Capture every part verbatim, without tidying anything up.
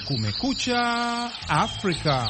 Kumekucha Afrika.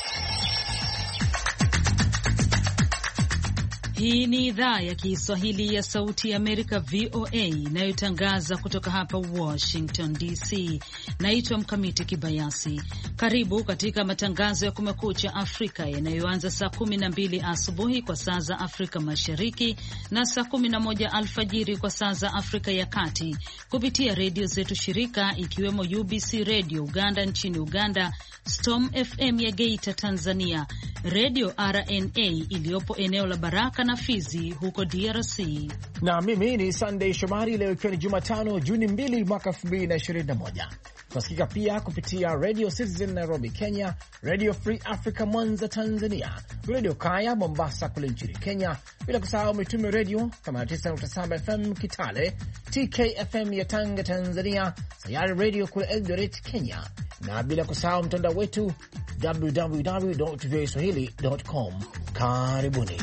Hii ni idhaa ya Kiswahili ya Sauti ya Amerika, V O A, inayotangaza kutoka hapa Washington D C. Naitwa Mkamiti Kibayasi. Karibu katika matangazo ya Kumekucha Afrika yanayoanza saa kumi na mbili asubuhi kwa saa za Afrika Mashariki na saa kumi na moja alfajiri kwa saa za Afrika ya Kati, kupitia redio zetu shirika ikiwemo U B C Radio Uganda nchini Uganda, Storm F M ya Geita Tanzania, Radio R N A iliyopo eneo la Baraka na Fizi huko D R C. Na mimi ni Sunday Shomari. Leo ikiwa ni Jumatano Juni mbili mwaka elfu mbili na ishirini na moja. Tunasikika pia kupitia Radio Citizen Nairobi Kenya, Radio Free Africa Mwanza Tanzania, Radio Kaya Mombasa kule nchini Kenya, bila kusahau Mitume Radio themanini na tisa nukta saba F M Kitale, T K F M ya Tanga Tanzania, Sayari Radio kule Eldoret Kenya, na bila kusahau mtandao wetu w w w dot v o a swahili dot com. Karibuni.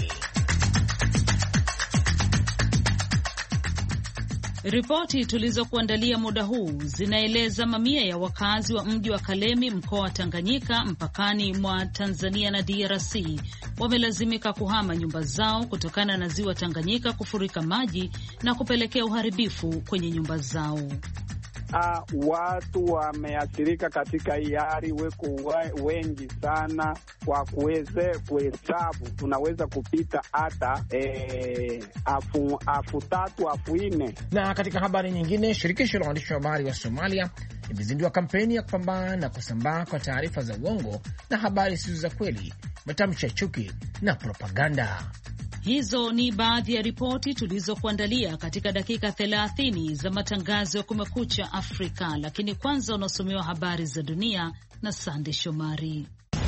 Ripoti tulizokuandalia muda huu zinaeleza mamia ya wakazi wa mji wa Kalemi mkoa wa Tanganyika mpakani mwa Tanzania na D R C wamelazimika kuhama nyumba zao kutokana na ziwa Tanganyika kufurika maji na kupelekea uharibifu kwenye nyumba zao. Uh, watu wameathirika katika hii hali, weko wengi sana kwa kuweze kuhesabu, tunaweza kupita hata eh, afu, afu tatu afu nne. Na katika habari nyingine, shirikisho la waandishi wa habari wa Somalia limezindua kampeni ya kupambana na kusambaa kwa taarifa za uongo na habari zisizo za kweli, matamshi ya chuki na propaganda. Hizo ni baadhi ya ripoti tulizokuandalia katika dakika thelathini za matangazo ya Kumekucha Afrika, lakini kwanza unasomewa habari za dunia na Sande Shomari.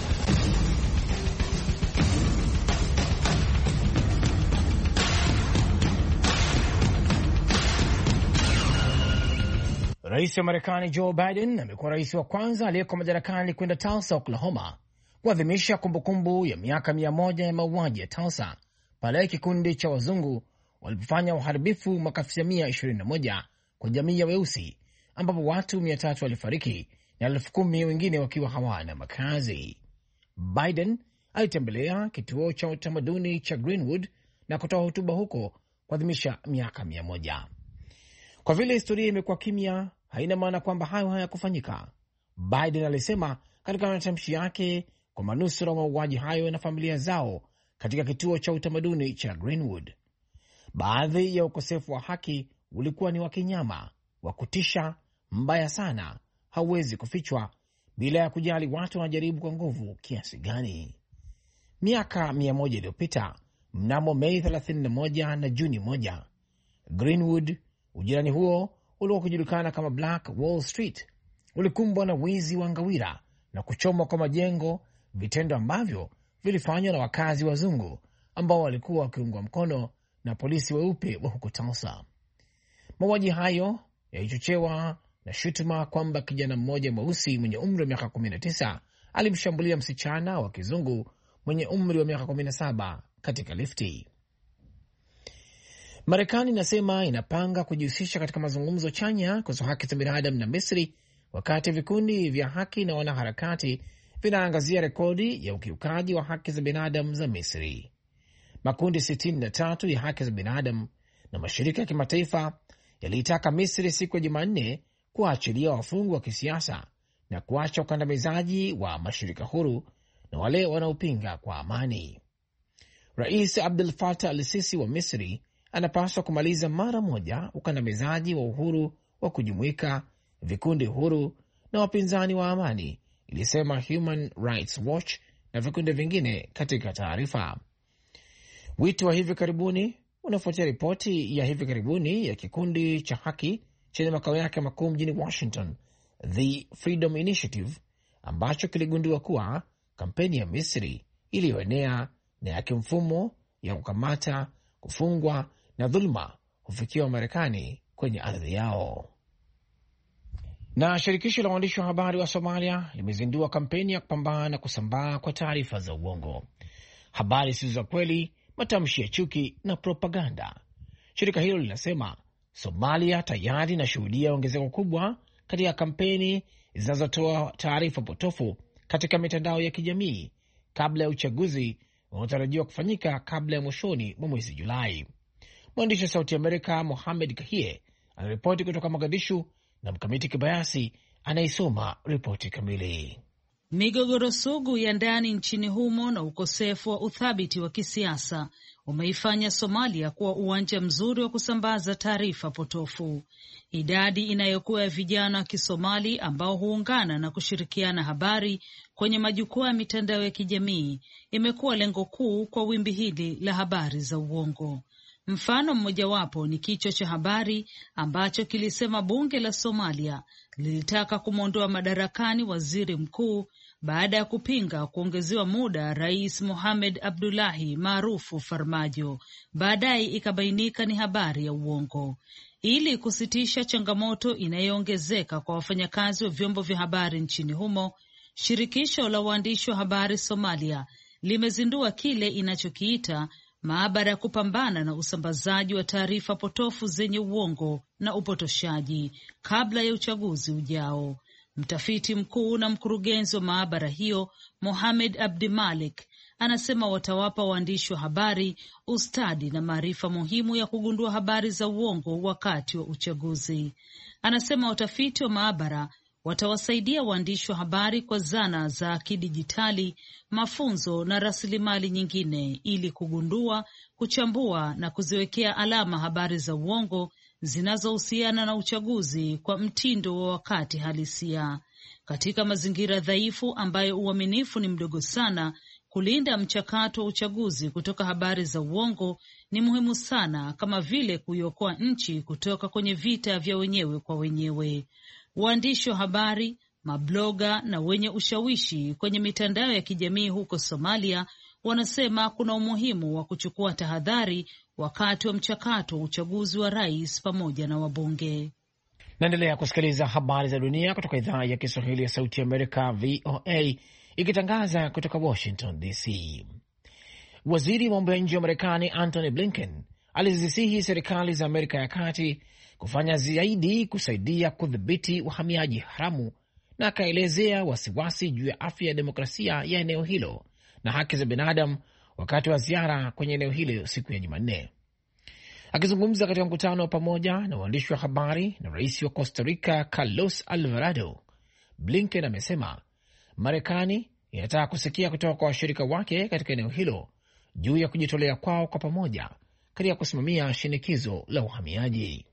Rais wa Marekani Joe Biden amekuwa rais wa kwanza aliyeko madarakani kwenda Tulsa, Oklahoma, kuadhimisha kumbukumbu ya miaka mia moja ya mauaji ya Tulsa pale kikundi cha wazungu walipofanya uharibifu mwaka elfu tisa mia ishirini na moja kwa jamii ya weusi, ambapo watu mia tatu walifariki na elfu kumi wengine wakiwa hawana makazi. Biden alitembelea kituo cha utamaduni cha Greenwood na kutoa hotuba huko kuadhimisha miaka mia moja. Kwa vile historia imekuwa kimya, haina maana kwamba hayo hayakufanyika, Biden alisema katika matamshi yake kwa manusura wa mauaji hayo na familia zao katika kituo cha utamaduni cha Greenwood. Baadhi ya ukosefu wa haki ulikuwa ni wa kinyama, wa kutisha, mbaya sana, hauwezi kufichwa, bila ya kujali watu wanajaribu kwa nguvu kiasi gani. Miaka mia moja iliyopita, mnamo Mei thelathini na moja na Juni moja, Greenwood, ujirani huo ulikuwa kujulikana kama Black Wall Street, ulikumbwa na wizi wa ngawira na kuchomwa kwa majengo, vitendo ambavyo vilifanywa na wakazi wazungu ambao walikuwa wakiungwa mkono na polisi weupe wa huko Tulsa. Mauaji hayo yalichochewa na shutuma kwamba kijana mmoja mweusi mwenye umri wa miaka kumi na tisa alimshambulia msichana wa kizungu mwenye umri wa miaka kumi na saba katika lifti. Marekani inasema inapanga kujihusisha katika mazungumzo chanya kuhusu haki za binadamu na Misri, wakati vikundi vya haki na wanaharakati vinaangazia rekodi ya ukiukaji wa haki za binadamu za Misri. Makundi sitini na tatu ya haki za binadamu na mashirika ya kimataifa yaliitaka Misri siku ya Jumanne kuachilia wafungwa wa kisiasa na kuacha ukandamizaji wa mashirika huru na wale wanaopinga kwa amani. Rais Abdel Fattah al-Sisi wa Misri anapaswa kumaliza mara moja ukandamizaji wa uhuru wa kujumuika, vikundi huru na wapinzani wa amani, ilisema Human Rights Watch na vikundi vingine katika taarifa. Wito wa hivi karibuni unafuatia ripoti ya hivi karibuni ya kikundi cha haki chenye makao yake makuu mjini Washington, The Freedom Initiative, ambacho kiligundua kuwa kampeni ya Misri iliyoenea na ya kimfumo ya kukamata, kufungwa na dhuluma hufikia Marekani kwenye ardhi yao. Na shirikisho la waandishi wa habari wa Somalia limezindua kampeni ya kupambana na kusambaa kwa taarifa za uongo, habari zisizo za kweli, matamshi ya chuki na propaganda. Shirika hilo linasema Somalia tayari inashuhudia ongezeko kubwa katika kampeni zinazotoa taarifa potofu katika mitandao ya kijamii kabla ya uchaguzi unaotarajiwa kufanyika kabla ya mwishoni mwa mwezi Julai. Mwandishi wa Sauti Amerika Mohamed Kahie anaripoti kutoka Mogadishu na Mkamiti Kibayasi anaisoma ripoti kamili. Migogoro sugu ya ndani nchini humo na ukosefu wa uthabiti wa kisiasa umeifanya Somalia kuwa uwanja mzuri wa kusambaza taarifa potofu. Idadi inayokuwa ya vijana wa Kisomali ambao huungana na kushirikiana habari kwenye majukwaa ya mitandao ya kijamii imekuwa lengo kuu kwa wimbi hili la habari za uongo. Mfano mmojawapo ni kichwa cha habari ambacho kilisema bunge la Somalia lilitaka kumwondoa madarakani waziri mkuu baada ya kupinga kuongezewa muda Rais Mohamed Abdullahi maarufu Farmajo. Baadaye ikabainika ni habari ya uongo. Ili kusitisha changamoto inayoongezeka kwa wafanyakazi wa vyombo vya habari nchini humo, shirikisho la waandishi wa habari Somalia limezindua kile inachokiita maabara ya kupambana na usambazaji wa taarifa potofu zenye uongo na upotoshaji kabla ya uchaguzi ujao. Mtafiti mkuu na mkurugenzi wa maabara hiyo Mohamed Abdi Malik anasema watawapa waandishi wa habari ustadi na maarifa muhimu ya kugundua habari za uongo wakati wa uchaguzi. Anasema watafiti wa maabara watawasaidia waandishi wa habari kwa zana za kidijitali, mafunzo na rasilimali nyingine ili kugundua, kuchambua na kuziwekea alama habari za uongo zinazohusiana na uchaguzi kwa mtindo wa wakati halisia. Katika mazingira dhaifu ambayo uaminifu ni mdogo sana, kulinda mchakato wa uchaguzi kutoka habari za uongo ni muhimu sana, kama vile kuiokoa nchi kutoka kwenye vita vya wenyewe kwa wenyewe. Waandishi wa habari, mabloga na wenye ushawishi kwenye mitandao ya kijamii huko Somalia wanasema kuna umuhimu wa kuchukua tahadhari wakati wa mchakato wa uchaguzi wa rais pamoja na wabunge. Naendelea kusikiliza habari za dunia kutoka idhaa ya Kiswahili ya Sauti ya Amerika, V O A, ikitangaza kutoka Washington D C. Waziri wa mambo ya nje wa Marekani Antony Blinken alizisihi serikali za Amerika ya Kati kufanya zaidi kusaidia kudhibiti uhamiaji haramu, na akaelezea wasiwasi juu ya afya ya demokrasia ya eneo hilo na haki za binadamu wakati wa ziara kwenye eneo hilo siku ya Jumanne. Akizungumza katika mkutano wa pamoja na waandishi wa habari na rais wa Costa Rica Carlos Alvarado, Blinken amesema Marekani inataka kusikia kutoka kwa washirika wake katika eneo hilo juu ya kujitolea kwao kwa pamoja katika kusimamia shinikizo la uhamiaji.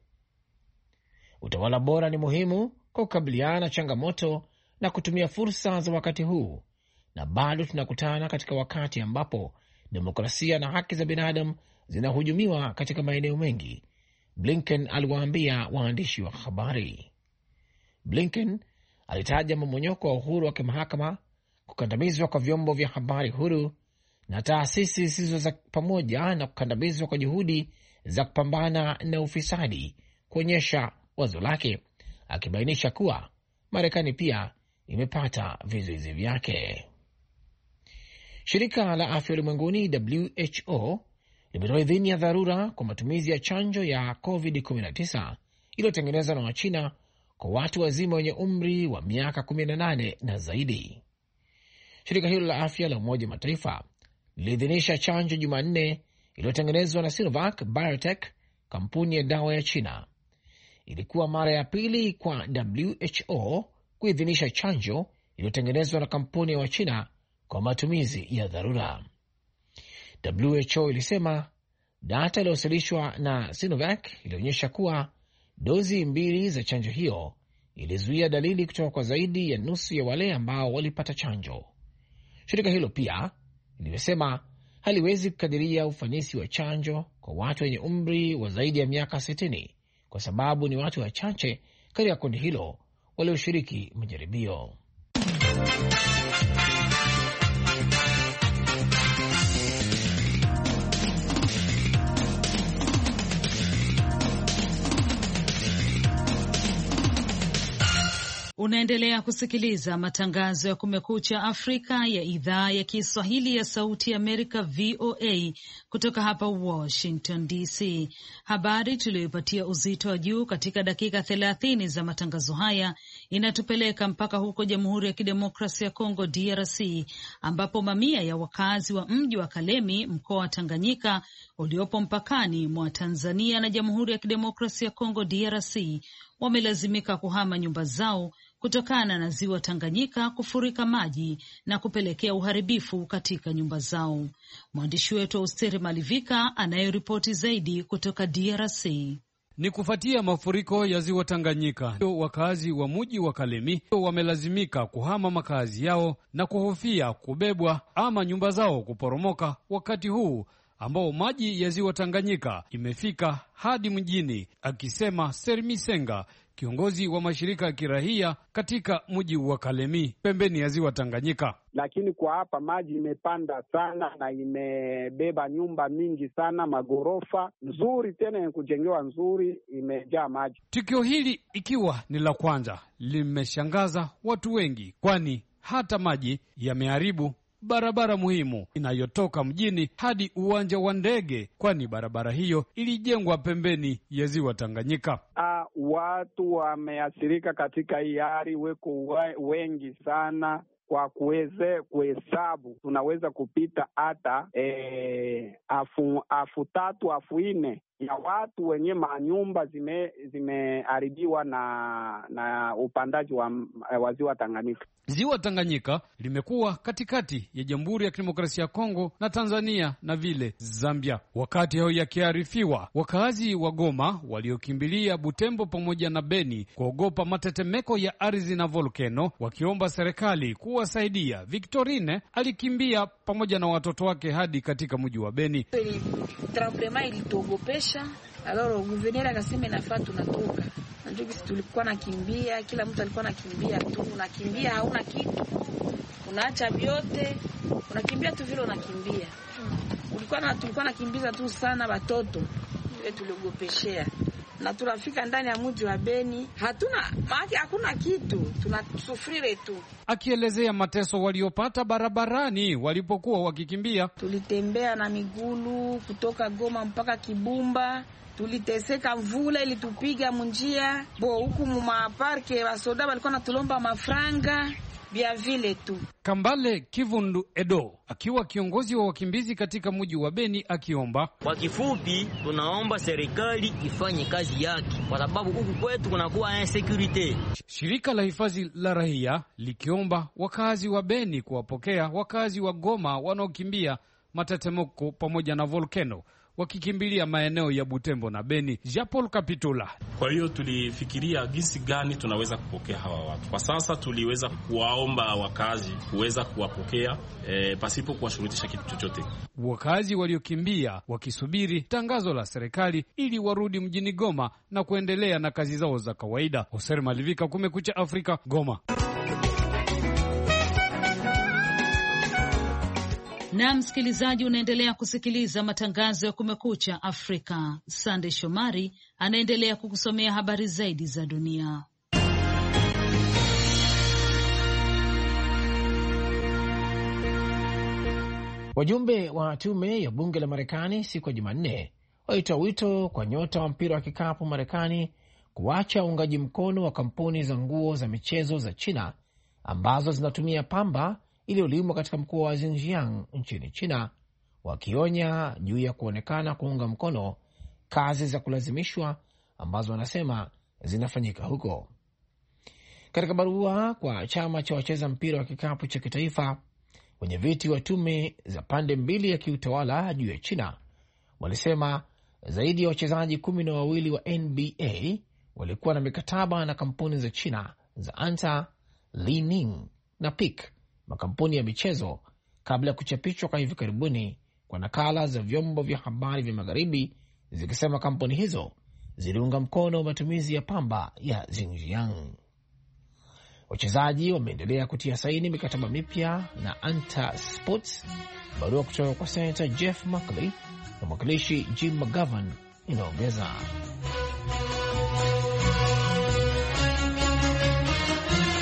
Utawala bora ni muhimu kwa kukabiliana na changamoto na kutumia fursa za wakati huu, na bado tunakutana katika wakati ambapo demokrasia na haki za binadamu zinahujumiwa katika maeneo mengi, Blinken aliwaambia waandishi wa habari. Blinken alitaja mmonyoko wa uhuru wa kimahakama, kukandamizwa kwa vyombo vya habari huru na taasisi zisizo za pamoja, na kukandamizwa kwa juhudi za kupambana na ufisadi kuonyesha wazo lake, akibainisha kuwa Marekani pia imepata vizuizi vyake. Shirika la Afya Ulimwenguni W H O limetoa idhini ya dharura kwa matumizi ya chanjo ya covid kumi na tisa iliyotengenezwa na Wachina kwa watu wazima wenye umri wa miaka kumi na nane na zaidi. Shirika hilo la afya la Umoja Mataifa liliidhinisha chanjo Jumanne iliyotengenezwa na Sinovac Biotech, kampuni ya dawa ya China. Ilikuwa mara ya pili kwa W H O kuidhinisha chanjo iliyotengenezwa na kampuni ya Wachina kwa matumizi ya dharura. W H O ilisema data iliyowasilishwa na Sinovac ilionyesha kuwa dozi mbili za chanjo hiyo ilizuia dalili kutoka kwa zaidi ya nusu ya wale ambao walipata chanjo. Shirika hilo pia limesema haliwezi kukadiria ufanisi wa chanjo kwa watu wenye umri wa zaidi ya miaka sitini kwa sababu ni watu wachache katika kundi hilo walioshiriki majaribio. Unaendelea kusikiliza matangazo ya Kumekucha Afrika ya idhaa ya Kiswahili ya Sauti ya Amerika, V O A, kutoka hapa Washington D C. Habari tuliyoipatia uzito wa juu katika dakika thelathini za matangazo haya inatupeleka mpaka huko Jamhuri ya Kidemokrasia ya Kongo, D R C, ambapo mamia ya wakazi wa mji wa Kalemi, mkoa wa Tanganyika, uliopo mpakani mwa Tanzania na Jamhuri ya Kidemokrasia ya Kongo, D R C, wamelazimika kuhama nyumba zao kutokana na ziwa Tanganyika kufurika maji na kupelekea uharibifu katika nyumba zao. Mwandishi wetu Austeri Malivika anayeripoti zaidi kutoka D R C. Ni kufuatia mafuriko ya ziwa Tanganyika, wakazi wa mji wa Kalemi wamelazimika kuhama makazi yao na kuhofia kubebwa ama nyumba zao kuporomoka wakati huu ambao maji ya ziwa Tanganyika imefika hadi mjini, akisema Sermisenga, kiongozi wa mashirika ya kirahia katika mji wa Kalemi pembeni ya ziwa Tanganyika. Lakini kwa hapa maji imepanda sana na imebeba nyumba mingi sana, magorofa nzuri tena kujengewa nzuri, imejaa maji. Tukio hili ikiwa ni la kwanza limeshangaza watu wengi, kwani hata maji yameharibu barabara muhimu inayotoka mjini hadi uwanja wa ndege, kwani barabara hiyo ilijengwa pembeni ya ziwa Tanganyika. Uh, watu wameathirika katika hii hali, weko wengi sana kwa kuweze kuhesabu, tunaweza kupita hata e, afu, afu tatu afu nne ya watu wenye manyumba zime zimeharibiwa na na upandaji wa, wa ziwa Tanganyika. Ziwa Tanganyika limekuwa katikati ya Jamhuri ya Kidemokrasia ya Kongo na Tanzania na vile Zambia. Wakati hao yakiarifiwa, wakazi wa Goma waliokimbilia Butembo pamoja na Beni kuogopa matetemeko ya ardhi na volkeno, wakiomba serikali kuwasaidia. Victorine alikimbia pamoja na watoto wake hadi katika mji wa Beni. Tremblement ilitogopesha, alors gouverneur akasema inafaa tunatoka. Ndio kisi tulikuwa nakimbia, kila mtu alikuwa nakimbia tu, unakimbia hauna kitu. Unaacha vyote, unakimbia tu vile unakimbia. Ulikuwa na tulikuwa nakimbiza tu sana watoto. Ile tuliogopeshea. Na tunafika ndani ya mji wa Beni, hatuna maana, hakuna kitu, tunasufrire tu. Akielezea mateso waliopata barabarani walipokuwa wakikimbia. Tulitembea na migulu kutoka Goma mpaka Kibumba, tuliteseka, mvula ilitupiga munjia. Bo huku mwa parke wasoda walikuwa natulomba mafranga bia vile tu. Kambale Kivundu Edo akiwa kiongozi wa wakimbizi katika mji wa Beni akiomba, kwa kifupi, tunaomba serikali ifanye kazi yake kwa sababu huku kwetu kunakuwa insecurity. Shirika la hifadhi la raia likiomba wakazi wa Beni kuwapokea wakazi wa Goma wanaokimbia matetemeko pamoja na volcano, wakikimbilia maeneo ya Butembo na Beni. Jean Paul Kapitula. Kwa hiyo tulifikiria jinsi gani tunaweza kupokea hawa watu. Kwa sasa tuliweza kuwaomba wakazi kuweza kuwapokea e, pasipo kuwashurutisha kitu chochote. Wakazi waliokimbia wakisubiri tangazo la serikali ili warudi mjini Goma na kuendelea na kazi zao za kawaida. Hoser Malivika, Kumekucha Afrika, Goma. Na msikilizaji, unaendelea kusikiliza matangazo ya Kumekucha Afrika. Sande Shomari anaendelea kukusomea habari zaidi za dunia. Wajumbe wa tume ya bunge la Marekani siku ya Jumanne walitoa wito kwa nyota wa mpira wa kikapu Marekani kuacha uungaji mkono wa kampuni za nguo za michezo za China ambazo zinatumia pamba iliyolimwa katika mkoa wa Xinjiang nchini China, wakionya juu ya kuonekana kuunga mkono kazi za kulazimishwa ambazo wanasema zinafanyika huko. Katika barua kwa chama cha wacheza mpira wa kikapu cha kitaifa, wenyeviti wa tume za pande mbili ya kiutawala juu ya China walisema zaidi ya wachezaji kumi na wawili wa N B A walikuwa na mikataba na kampuni za China za Anta, Li Ning na Peak, makampuni ya michezo, kabla ya kuchapishwa kwa hivi karibuni kwa nakala za vyombo vya habari vya magharibi zikisema kampuni hizo ziliunga mkono matumizi ya pamba ya Xinjiang. Wachezaji wameendelea kutia saini mikataba mipya na Anta Sports. Barua kutoka kwa Senator Jeff Merkley na mwakilishi Jim McGovern inaongeza.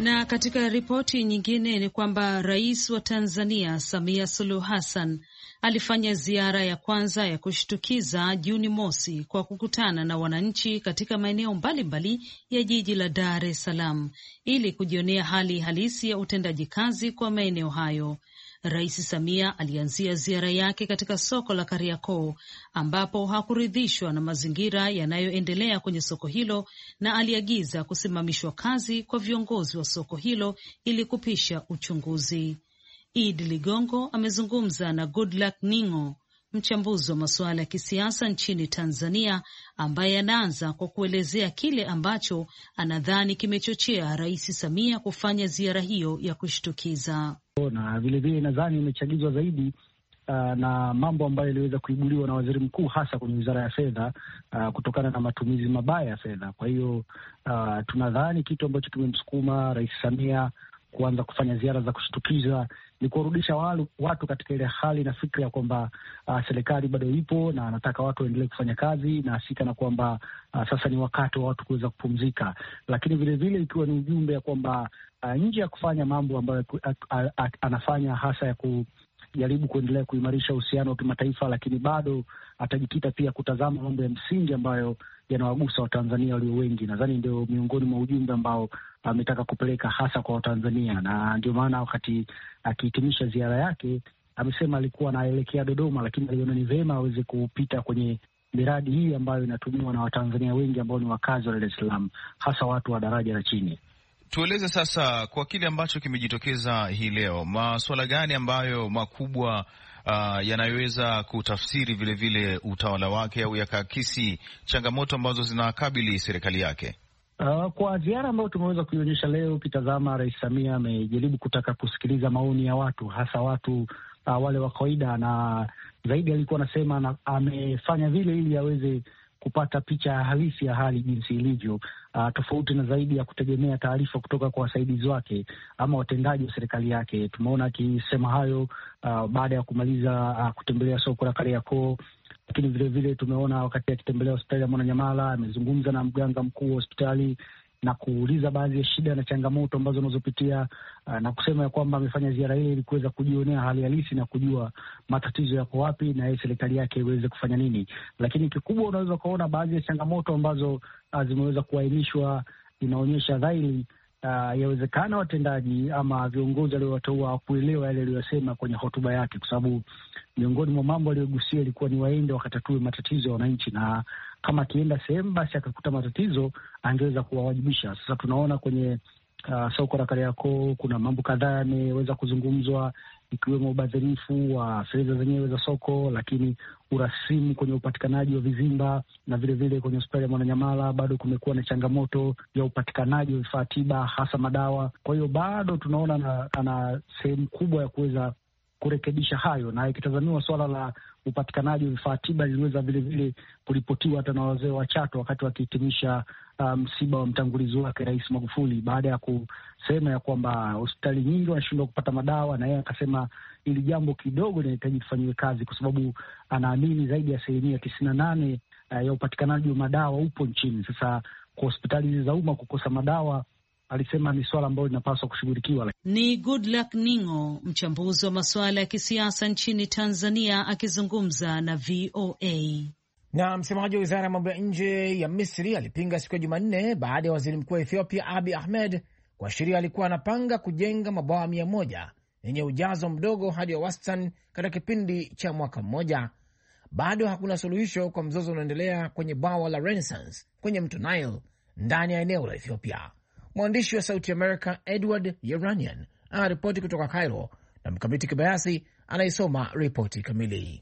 Na katika ripoti nyingine ni kwamba rais wa Tanzania Samia Suluhu Hassan alifanya ziara ya kwanza ya kushtukiza Juni mosi kwa kukutana na wananchi katika maeneo mbalimbali ya jiji la Dar es Salaam ili kujionea hali halisi ya utendaji kazi kwa maeneo hayo. Rais Samia alianzia ziara yake katika soko la Kariakoo ambapo hakuridhishwa na mazingira yanayoendelea kwenye soko hilo na aliagiza kusimamishwa kazi kwa viongozi wa soko hilo ili kupisha uchunguzi. Idi Ligongo amezungumza na Goodluck Ningo, mchambuzi wa masuala ya kisiasa nchini Tanzania, ambaye anaanza kwa kuelezea kile ambacho anadhani kimechochea Rais Samia kufanya ziara hiyo ya kushtukiza. Na vilevile nadhani imechagizwa zaidi uh, na mambo ambayo yaliweza kuibuliwa na waziri mkuu, hasa kwenye wizara ya fedha uh, kutokana na matumizi mabaya ya fedha. Kwa hiyo uh, tunadhani kitu ambacho kimemsukuma Rais Samia kuanza kufanya ziara za kushtukiza ni kurudisha watu, watu katika ile hali na fikra ya kwamba uh, serikali bado ipo na anataka watu waendelee kufanya kazi na sika na kwamba uh, sasa ni wakati wa watu kuweza kupumzika, lakini vilevile ikiwa ni ujumbe ya kwamba uh, nje ya kufanya mambo ambayo uh, uh, uh, anafanya hasa ya kujaribu kuendelea kuimarisha uhusiano wa kimataifa, lakini bado atajikita pia kutazama mambo ya msingi ambayo yanawagusa Watanzania walio wengi. Nadhani ndio miongoni mwa ujumbe ambao ametaka kupeleka hasa kwa Watanzania, na ndio maana wakati akihitimisha ziara yake amesema alikuwa anaelekea Dodoma, lakini aliona ni vema aweze kupita kwenye miradi hii ambayo inatumiwa na Watanzania wengi ambao ni wakazi wa Dar es Salaam, hasa watu wa daraja la chini. Tueleze sasa kwa kile ambacho kimejitokeza hii leo, masuala gani ambayo makubwa uh, yanayoweza kutafsiri vilevile vile utawala wake au yakaakisi changamoto ambazo zinakabili serikali yake? Uh, kwa ziara ambayo tumeweza kuionyesha leo, ukitazama Rais Samia amejaribu kutaka kusikiliza maoni ya watu, hasa watu uh, wale wa kawaida, na zaidi alikuwa anasema na amefanya vile ili aweze kupata picha halisi ya hali jinsi ilivyo, uh, tofauti na zaidi ya kutegemea taarifa kutoka kwa wasaidizi wake ama watendaji wa serikali yake. Tumeona akisema hayo uh, baada ya kumaliza uh, kutembelea soko la Kariakoo, lakini vile vile tumeona wakati akitembelea hospitali ya Mwananyamala amezungumza na mganga mkuu wa hospitali na kuuliza baadhi ya shida na changamoto ambazo wanazopitia, uh, na kusema ya kwamba amefanya ziara ile ili kuweza kujionea hali halisi na kujua matatizo yako wapi na yeye serikali yake iweze kufanya nini. Lakini kikubwa unaweza kuona baadhi ya changamoto ambazo uh, zimeweza kuainishwa, inaonyesha dhahiri Uh, yawezekana watendaji ama viongozi waliowateua kuelewa yale aliyosema kwenye hotuba yake, kwa sababu miongoni mwa mambo aliyogusia ilikuwa ni waende wakatatue matatizo ya wananchi, na kama akienda sehemu basi akakuta matatizo angeweza kuwawajibisha. Sasa tunaona kwenye uh, soko la Kariakoo kuna mambo kadhaa yameweza kuzungumzwa, ikiwemo ubadhirifu wa fedha zenyewe za soko, lakini urasimu kwenye upatikanaji wa vizimba, na vile vile kwenye hospitali ya Mwananyamala bado kumekuwa na changamoto ya upatikanaji wa vifaa tiba, hasa madawa. Kwa hiyo bado tunaona ana, ana sehemu kubwa ya kuweza kurekebisha hayo, na ikitazamiwa swala la upatikanaji wa vifaa tiba liliweza vile vile kuripotiwa hata na wazee wa Chato wakati wakihitimisha msiba um, wa mtangulizi wake Rais Magufuli, baada ya kusema ya kwamba hospitali nyingi wanashindwa kupata madawa, na yeye akasema ili jambo kidogo linahitaji kufanyiwe kazi, kwa sababu anaamini zaidi ya asilimia tisini na nane uh, ya upatikanaji wa madawa upo nchini. Sasa kwa hospitali hizi za umma kukosa madawa, alisema ni swala ambalo linapaswa kushughulikiwa. Ni Goodluck Ningo, mchambuzi wa masuala ya kisiasa nchini Tanzania, akizungumza na V O A. Na msemaji wa wizara ya mambo ya nje ya Misri alipinga siku ya Jumanne baada ya waziri mkuu wa Ethiopia Abiy Ahmed kuashiria alikuwa anapanga kujenga mabwawa mia moja yenye ujazo mdogo hadi wa wastani katika kipindi cha mwaka mmoja. Bado hakuna suluhisho kwa mzozo unaoendelea kwenye bwawa la Renaissance kwenye mto Nile ndani ya eneo la Ethiopia. Mwandishi wa Sauti America Edward Yeranian anaripoti kutoka Cairo na Mkamiti Kibayasi anaisoma ripoti kamili.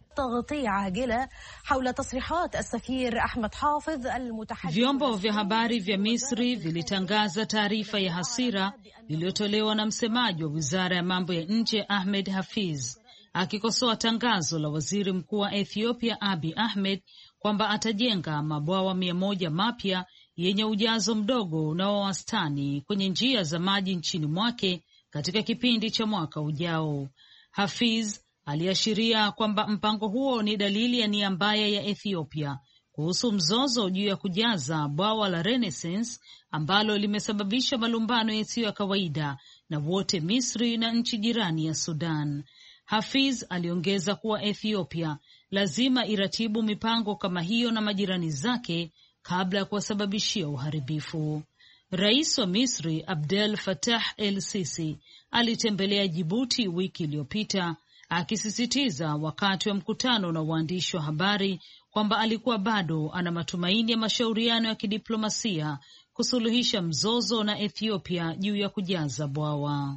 Vyombo vya habari vya Misri vilitangaza taarifa ya hasira iliyotolewa na msemaji wa wizara ya mambo ya nje Ahmed Hafiz akikosoa tangazo la waziri mkuu wa Ethiopia Abiy Ahmed kwamba atajenga mabwawa mia moja mapya yenye ujazo mdogo na wa wastani kwenye njia za maji nchini mwake katika kipindi cha mwaka ujao. Hafiz aliashiria kwamba mpango huo ni dalili ya nia mbaya ya Ethiopia kuhusu mzozo juu ya kujaza bwawa la Renaissance ambalo limesababisha malumbano yasiyo ya kawaida na wote Misri na nchi jirani ya Sudan. Hafiz aliongeza kuwa Ethiopia lazima iratibu mipango kama hiyo na majirani zake kabla ya kuwasababishia uharibifu. Rais wa Misri Abdel Fattah el-Sisi alitembelea Djibouti wiki iliyopita, akisisitiza wakati wa mkutano na waandishi wa habari kwamba alikuwa bado ana matumaini ya mashauriano ya kidiplomasia kusuluhisha mzozo na Ethiopia juu ya kujaza bwawa.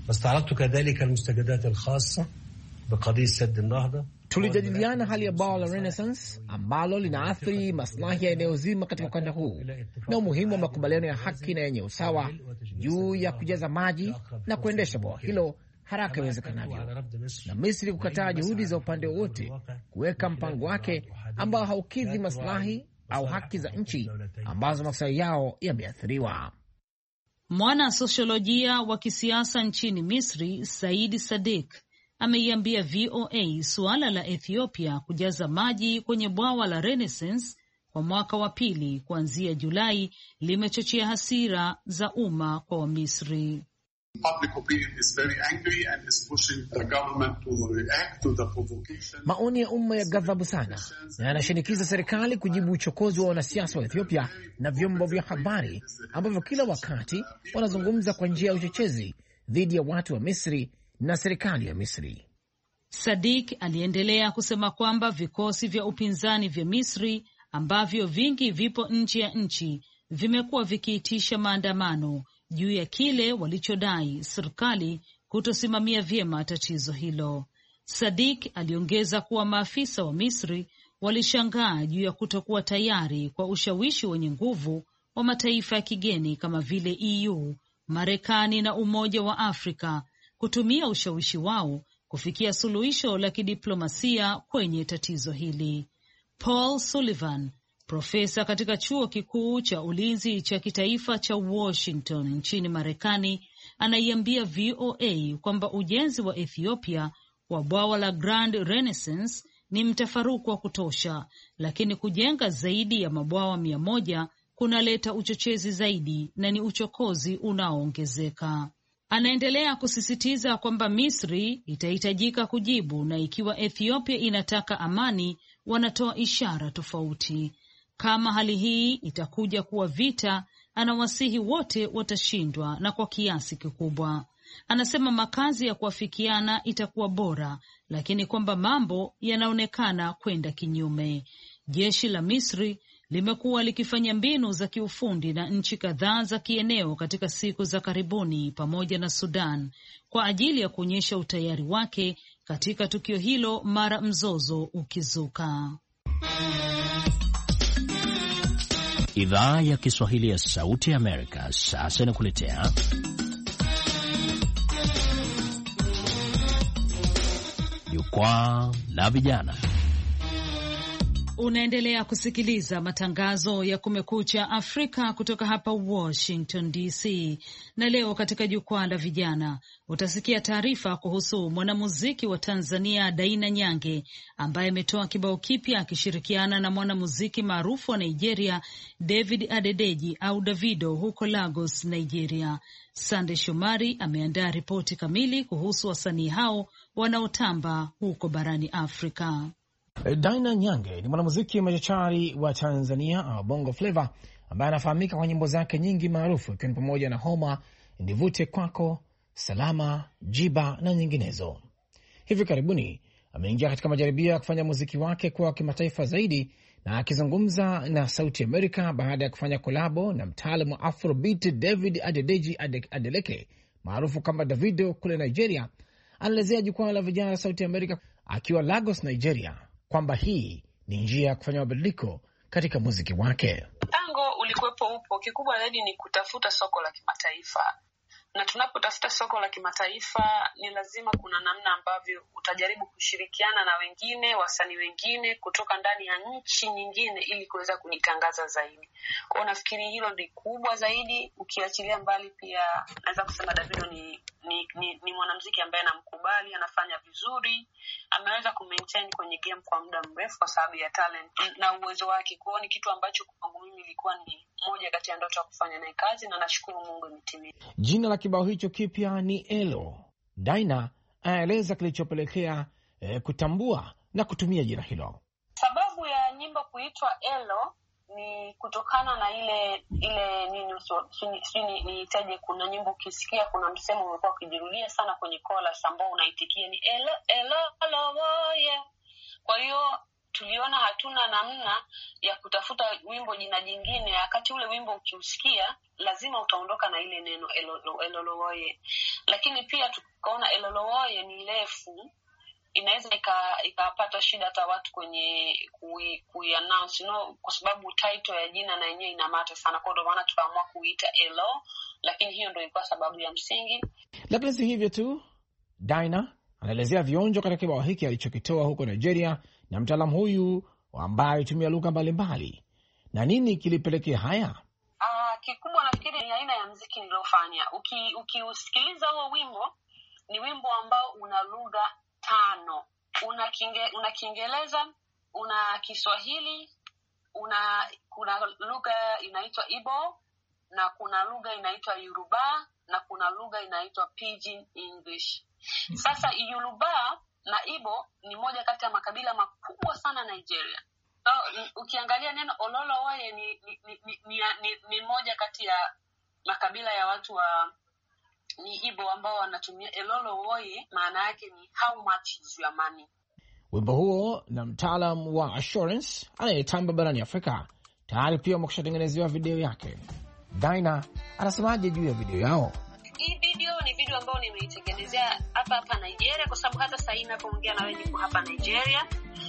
Tulijadiliana hali ya bwawa la Renaissance ambalo linaathiri maslahi ya eneo zima katika ukanda huu na umuhimu wa makubaliano ya haki na yenye usawa juu ya kujaza maji na kuendesha bwawa hilo haraka iwezekanavyo, na Misri kukataa juhudi za upande wote kuweka mpango wake ambao haukidhi maslahi au haki za nchi ambazo maslahi yao yameathiriwa. Mwana sosiolojia wa kisiasa nchini Misri Said Sadik ameiambia V O A suala la Ethiopia kujaza maji kwenye bwawa la Renaissance kwa mwaka wa pili kuanzia Julai limechochea hasira za umma kwa Wamisri. Maoni ya umma ya ghadhabu sana na yanashinikiza serikali kujibu uchokozi wa wanasiasa wa Ethiopia na vyombo vya habari ambavyo kila wakati wanazungumza kwa njia ya uchochezi dhidi ya watu wa Misri na serikali ya Misri. Sadik aliendelea kusema kwamba vikosi vya upinzani vya Misri ambavyo vingi vipo nje ya nchi vimekuwa vikiitisha maandamano juu ya kile walichodai serikali kutosimamia vyema tatizo hilo. Sadik aliongeza kuwa maafisa wa Misri walishangaa juu ya kutokuwa tayari kwa ushawishi wenye nguvu wa mataifa ya kigeni kama vile E U, Marekani na Umoja wa Afrika kutumia ushawishi wao kufikia suluhisho la kidiplomasia kwenye tatizo hili. Paul Sullivan, profesa katika chuo kikuu cha ulinzi cha kitaifa cha Washington nchini Marekani, anaiambia V O A kwamba ujenzi wa Ethiopia wa bwawa la Grand Renaissance ni mtafaruku wa kutosha, lakini kujenga zaidi ya mabwawa mia moja kunaleta uchochezi zaidi na ni uchokozi unaoongezeka. Anaendelea kusisitiza kwamba Misri itahitajika kujibu, na ikiwa Ethiopia inataka amani, wanatoa ishara tofauti. Kama hali hii itakuja kuwa vita, anawasihi wote watashindwa na kwa kiasi kikubwa. Anasema makazi ya kuafikiana itakuwa bora, lakini kwamba mambo yanaonekana kwenda kinyume. Jeshi la Misri limekuwa likifanya mbinu za kiufundi na nchi kadhaa za kieneo katika siku za karibuni pamoja na Sudan kwa ajili ya kuonyesha utayari wake katika tukio hilo mara mzozo ukizuka. Idhaa ya Kiswahili ya Sauti ya Amerika sasa inakuletea Jukwaa la Vijana. Unaendelea kusikiliza matangazo ya Kumekucha Afrika kutoka hapa Washington D C, na leo katika Jukwaa la Vijana utasikia taarifa kuhusu mwanamuziki wa Tanzania Daina Nyange ambaye ametoa kibao kipya akishirikiana na mwanamuziki maarufu wa Nigeria David Adedeji au Davido huko Lagos, Nigeria. Sande Shomari ameandaa ripoti kamili kuhusu wasanii hao wanaotamba huko barani Afrika. Daina Nyange ni mwanamuziki machachari wa Tanzania au Bongo Flava ambaye anafahamika kwa nyimbo zake nyingi maarufu ikiwa ni pamoja na Homa, Nivute Kwako, Salama, Jiba na nyinginezo. Hivi karibuni ameingia katika majaribio ya kufanya muziki wake kwa kimataifa zaidi, na akizungumza na Sauti Amerika baada ya kufanya kolabo na mtaalamu wa Afrobeat David Adedeji Adeleke maarufu kama Davido kule Nigeria, anaelezea Jukwaa la Vijana la Sauti Amerika akiwa Lagos, Nigeria, kwamba hii ni njia ya kufanya mabadiliko katika muziki wake. Tango ulikuwepo upo, kikubwa zaidi ni kutafuta soko la kimataifa. na tunapotafuta soko la kimataifa ni lazima kuna namna ambavyo utajaribu kushirikiana na wengine, wasanii wengine kutoka ndani ya nchi nyingine ili kuweza kunitangaza zaidi. Kwa hiyo nafikiri hilo ndio kubwa zaidi, ukiachilia mbali pia naweza kusema Davido ni ni, ni, ni mwanamuziki ambaye namkubali, anafanya vizuri, ameweza kumaintain kwenye game kwa muda mrefu kwa sababu ya talent na uwezo wake. Kwa hiyo ni kitu ambacho kwangu mimi ilikuwa ni moja kati ya ndoto ya kufanya naye kazi, na nashukuru Mungu imetimia. Jina la kibao hicho kipya ni Elo. Daina anaeleza kilichopelekea eh, kutambua na kutumia jina hilo. Sababu ya nyimbo kuitwa Elo ni kutokana na ile ile nini sini niitaje, kuna nyimbo ukisikia kuna msemo umekuwa ukijirudia sana kwenye chorus ambao unaitikia ni Elo Elo Elo yeah. Kwa hiyo tuliona hatuna namna ya kutafuta wimbo jina jingine, wakati ule wimbo ukiusikia lazima utaondoka na ile neno Elolowoye. Lakini pia tukaona Elolowoye ni refu, inaweza ikapata shida hata watu kwenye kui, kui announce, you know, kwa sababu title ya jina na yenyewe ina matter sana. Kwa hiyo maana tukaamua kuita Elo, lakini hiyo ndio ilikuwa sababu ya msingi. Lakini si hivyo tu, Daina anaelezea vionjo katika kibao hiki alichokitoa huko Nigeria na mtaalamu huyu ambaye hutumia lugha mbalimbali. Na nini kilipelekea haya? Ah, kikubwa nafikiri ni aina ya muziki nilofanya. Uki ukiusikiliza huo wimbo, ni wimbo ambao una lugha tano. Una kinge, una Kiingereza, una Kiswahili, una kuna lugha inaitwa Igbo, na kuna lugha inaitwa Yoruba, na kuna lugha inaitwa Pidgin English. Sasa Yoruba na Igbo ni moja kati ya makabila makubwa sana Nigeria. So, ukiangalia neno Ololowoye ni ni, ni, ni, ni, ni ni moja kati ya makabila ya watu wa ni Igbo ambao wanatumia Elolowoye, maana yake ni how much is your money. Wimbo huo na mtaalamu wa Assurance anayetamba barani Afrika tayari pia wameshatengenezewa video yake. Daina anasemaje juu ya video yao? Hii video ni video ambayo nimeitengenezea hapa hapa Nigeria, kwa sababu hata sasa ninapoongea na wewe niko hapa Nigeria.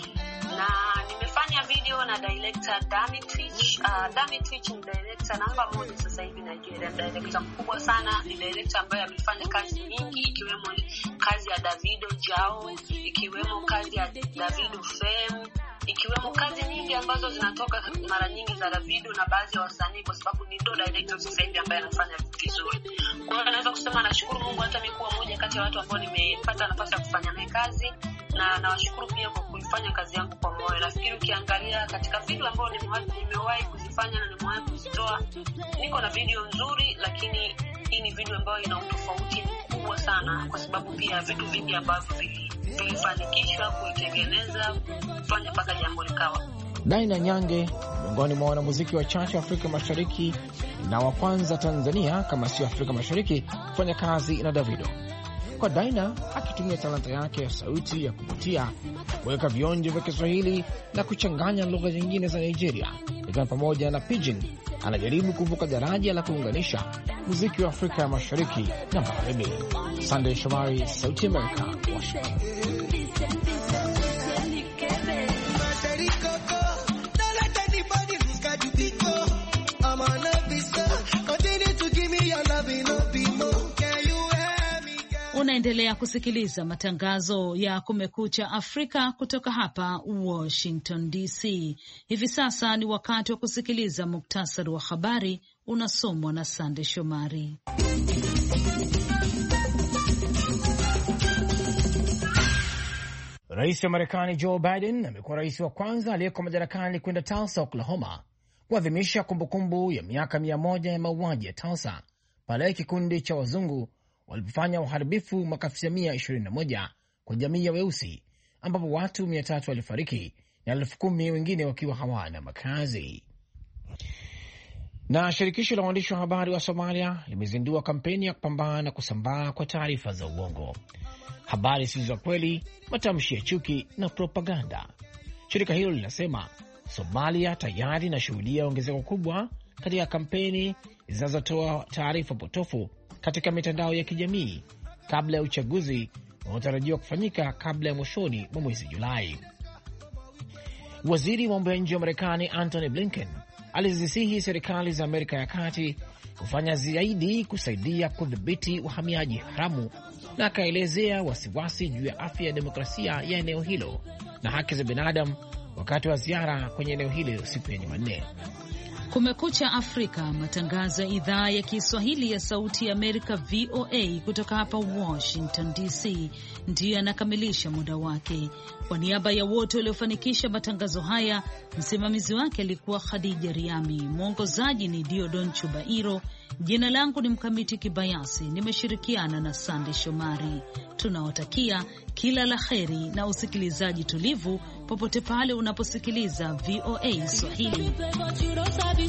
Na nimefanya video na director Dami Twitch. Uh, Dami Twitch ni director namba moja sasa hivi Nigeria, director mkubwa sana, ni director ambaye amefanya kazi nyingi ikiwemo kazi ya Davido Jao, ikiwemo kazi ya Davido Fame, ikiwemo kazi nyingi ambazo zinatoka mara nyingi za Davido na baadhi ya wasanii, kwa sababu ni ndo director sasa hivi ambaye anafanya vizuri. Kwa hiyo naweza kusema nashukuru Mungu hata mimi kuwa moja kati ya watu ambao nimepata nafasi ya kufanya naye kazi, na nawashukuru pia kwa kuifanya kazi yangu kwa moyo. Nafikiri ukiangalia katika video ambazo nimewahi nimewahi kuzifanya na nimewahi kuzitoa, niko na video nzuri, lakini hii ni video ambayo ina utofauti mkubwa sana, kwa sababu pia vitu vingi ambavyo vilifanikishwa kuitengeneza kufanya mpaka jambo likawa. Daina Nyange miongoni mwa wanamuziki wachache wa Afrika Mashariki na wa kwanza Tanzania kama sio Afrika Mashariki kufanya kazi na Davido. Kwa Daina akitumia talanta yake ya sauti ya kuvutia kuweka vionjo vya Kiswahili na kuchanganya lugha nyingine za Nigeria, ikiwa pamoja na Pidgin, anajaribu kuvuka daraja la kuunganisha muziki wa Afrika ya Mashariki na Magharibi. Sunday Shomari, Sauti America, Washington. Unaendelea kusikiliza matangazo ya Kumekucha Afrika kutoka hapa Washington D C. Hivi sasa ni wakati wa kusikiliza muktasari wa habari unasomwa na Sande Shomari. Rais wa Marekani Joe Biden amekuwa rais wa kwanza aliyeko madarakani kwenda Tulsa, Oklahoma kuadhimisha kumbukumbu ya miaka mia moja ya mauaji ya Tulsa pale kikundi cha wazungu walipofanya uharibifu mwaka elfu tisa mia ishirini na moja kwa jamii ya weusi, ambapo watu mia tatu walifariki na elfu kumi wengine wakiwa hawana makazi. Na shirikisho la waandishi wa habari wa Somalia limezindua kampeni ya kupambana na kusambaa kwa taarifa za uongo, habari zisizo za kweli, matamshi ya chuki na propaganda. Shirika hilo linasema Somalia tayari inashuhudia ongezeko kubwa katika kampeni zinazotoa taarifa potofu katika mitandao ya kijamii kabla ya uchaguzi unaotarajiwa kufanyika kabla ya mwishoni mwa mwezi Julai. Waziri wa mambo ya nje wa Marekani Antony Blinken alizisihi serikali za Amerika ya Kati kufanya zaidi kusaidia kudhibiti uhamiaji haramu, na akaelezea wasiwasi juu ya afya ya demokrasia ya eneo hilo na haki za binadamu wakati wa ziara kwenye eneo hilo siku ya Jumanne. Kumekucha Afrika, matangazo ya idhaa ya Kiswahili ya Sauti ya Amerika V O A kutoka hapa Washington D C ndiyo yanakamilisha muda wake. Kwa niaba ya wote waliofanikisha matangazo haya, msimamizi wake alikuwa Khadija Riami, mwongozaji ni Diodon Chubairo, jina langu ni Mkamiti Kibayasi, nimeshirikiana na Sande Shomari. Tunawatakia kila la kheri na usikilizaji tulivu popote pale unaposikiliza V O A Swahili.